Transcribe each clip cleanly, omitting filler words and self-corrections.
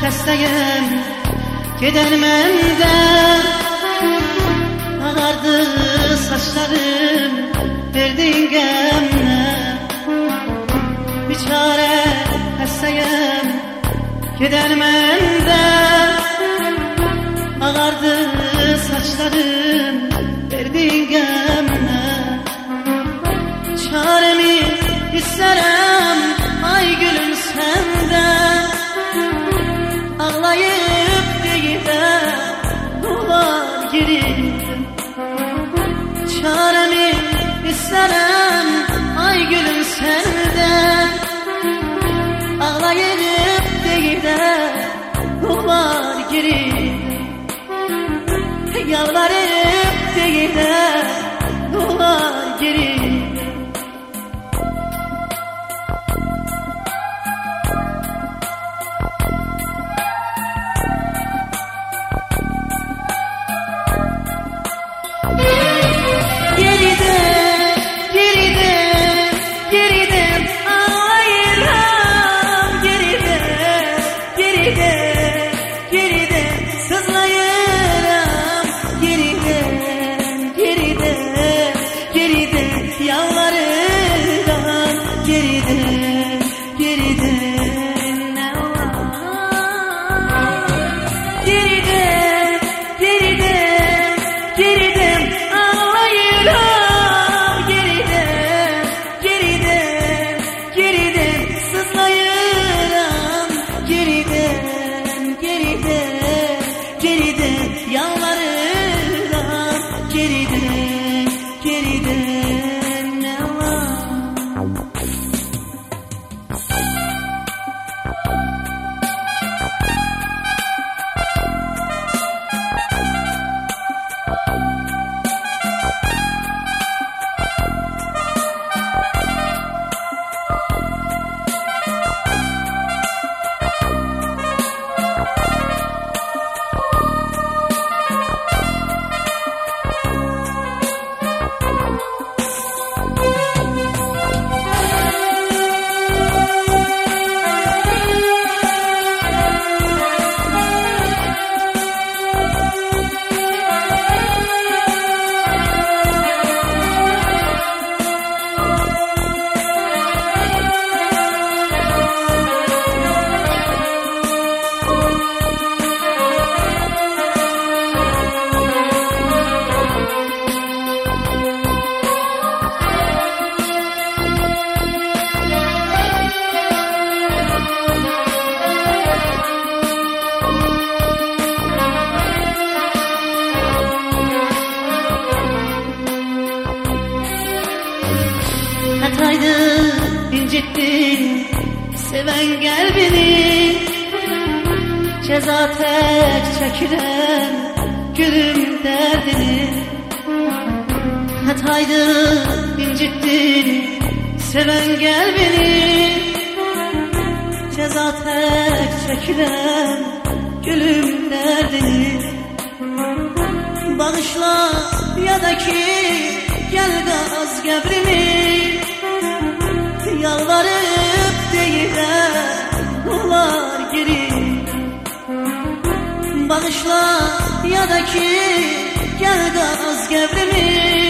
xəstəyəm, gedər məndən. Ağardı saçlarım, verdin qəmlə. Biçarə xəstəyəm, gedər məndən. Ağardı saçlarım, verdin qəmlə. Çarəmi istərəm, ay gülüm səndən. Ağlayıb deyirəm, dolar girim. Çarəmi istərəm, ay gülüm səndən. Ağlayıb deyirəm, dolar girim. Yalvarıb deyirəm, dolar girim. Hataydı incittin seven kalbini. Ceza tek çekilen gülüm derdini. Hataydı incittin seven kalbini. Ceza tek çekilen gülüm derdini. Bağışla ya da ki gel gaz qəbrimi. Yalvarıp deyirəm, dolar girim. Bağışla ya da ki gel gaz qəbrimi.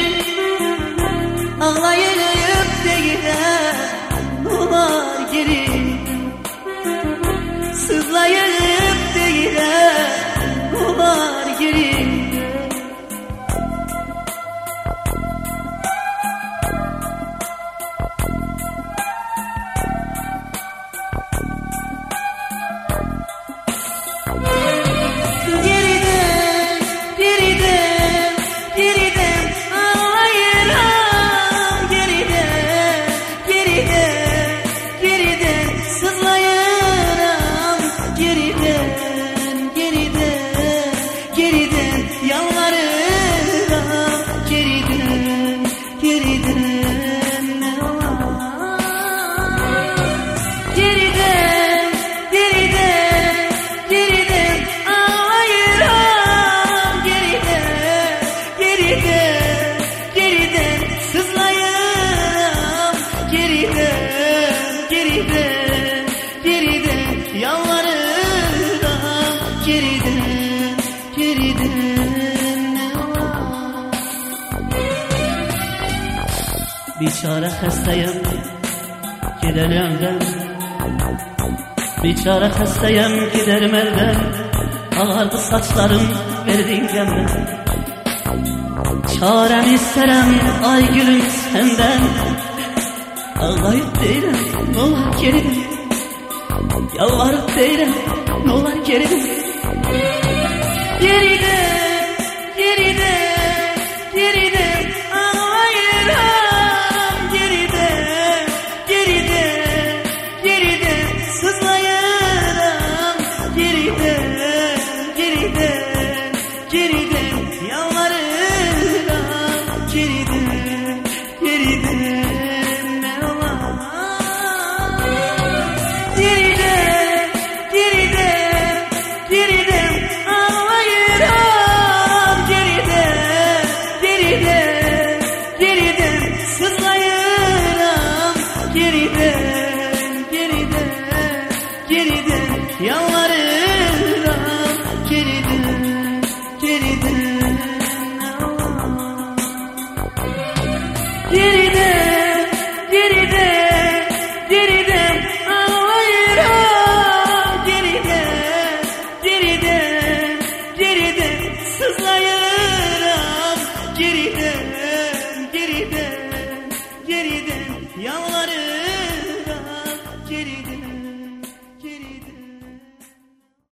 Ağlayıp deyirəm, dolar girim. Sızlayıp deyirəm, dolar girim. Geride yalvarırım. Biçare hastayım, giderim ben. Biçare hastayım, giderim elden. Ağardı saçlarım, verdin gemden. Çarem isterim, ay gülüm senden. Ağlayıp değilim, nolar geridim. Yalvarıp değilim, nolar geridim. Geride, geride, geride. Ağlayırım, geride, geride, geride. Sızlayırım, geride, geride, geride. Yalvarırım, geride, geride. Ne olar? Geride, geride, geride. Ağlayırım, geride, geride, geride. Sızlayırım, geride, geride, geride. Yalvarırım, geride, geride. Geride, geride, geride. Ağlayırım, geride, geride, geride. Sızlayırım, geride, geride, geride. Yalvarırım, geride.